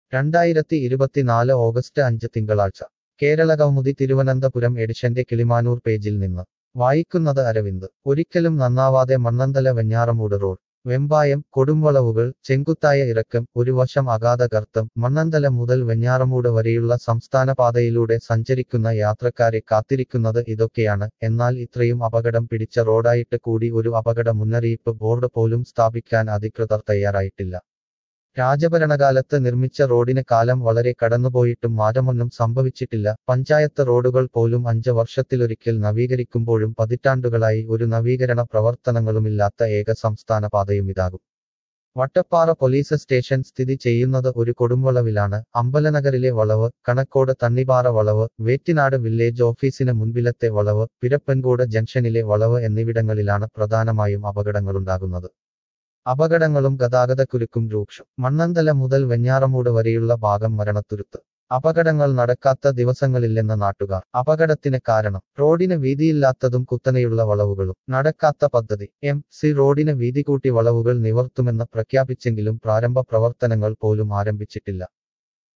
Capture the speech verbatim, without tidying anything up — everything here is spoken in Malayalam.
രണ്ടായിരത്തി ഇരുപത്തിനാല് ഓഗസ്റ്റ് അഞ്ച് തിങ്കളാഴ്ച കേരളകൗമുദി തിരുവനന്തപുരം എഡിഷന്റെ കിളിമാനൂർ പേജിൽ നിന്ന് വായിക്കുന്നത് അരവിന്ദ്. ഒരിക്കലും നന്നാവാതെ മണ്ണന്തല വെഞ്ഞാറമൂട് റോഡ്. വെമ്പായം കൊടുംവളവുകൾ, ചെങ്കുത്തായ ഇറക്കം, ഒരു വശം അഗാധ ഗർത്തം. മണ്ണന്തല മുതൽ വെഞ്ഞാറമൂട് വരെയുള്ള സംസ്ഥാന പാതയിലൂടെ സഞ്ചരിക്കുന്ന യാത്രക്കാരെ കാത്തിരിക്കുന്നത് ഇതൊക്കെയാണ്. എന്നാൽ ഇത്രയും അപകടം പിടിച്ച റോഡായിട്ട് കൂടി ഒരു അപകട മുന്നറിയിപ്പ് ബോർഡ് പോലും സ്ഥാപിക്കാൻ അധികൃതർ തയ്യാറായിട്ടില്ല. രാജഭരണകാലത്ത് നിർമ്മിച്ച റോഡിന് കാലം വളരെ കടന്നുപോയിട്ടും മാറ്റമൊന്നും സംഭവിച്ചിട്ടില്ല. പഞ്ചായത്ത് റോഡുകൾ പോലും അഞ്ച് വർഷത്തിലൊരിക്കൽ നവീകരിക്കുമ്പോഴും പതിറ്റാണ്ടുകളായി ഒരു നവീകരണ പ്രവർത്തനങ്ങളുമില്ലാത്ത ഏക സംസ്ഥാന പാതയും ഇതാകും. വട്ടപ്പാറ പോലീസ് സ്റ്റേഷൻ സ്ഥിതി ചെയ്യുന്നത് ഒരു കൊടുംവളവിലാണ്. അമ്പലനഗറിലെ വളവ്, കണക്കോട് തണ്ണിപ്പാറ വളവ്, വേറ്റിനാട് വില്ലേജ് ഓഫീസിന് മുൻപിലത്തെ വളവ്, പിരപ്പൻകോട് ജംഗ്ഷനിലെ വളവ് എന്നിവിടങ്ങളിലാണ് പ്രധാനമായും അപകടങ്ങളുണ്ടാകുന്നത്. അപകടങ്ങളും ഗതാഗതക്കുരുക്കും രൂക്ഷം. മണ്ണന്തല മുതൽ വെഞ്ഞാറമൂട് വരെയുള്ള ഭാഗം മരണത്തുരുത്ത്. അപകടങ്ങൾ നടക്കാത്ത ദിവസങ്ങളില്ലെന്ന് നാട്ടുകാർ. അപകടത്തിന് കാരണം റോഡിന് വീതിയില്ലാത്തതും കുത്തനെയുള്ള വളവുകളും. നടക്കാത്ത പദ്ധതി. എം സി റോഡിന് വീതി കൂട്ടി വളവുകൾ നിവർത്തുമെന്ന് പ്രഖ്യാപിച്ചെങ്കിലും പ്രാരംഭ പ്രവർത്തനങ്ങൾ പോലും ആരംഭിച്ചിട്ടില്ല.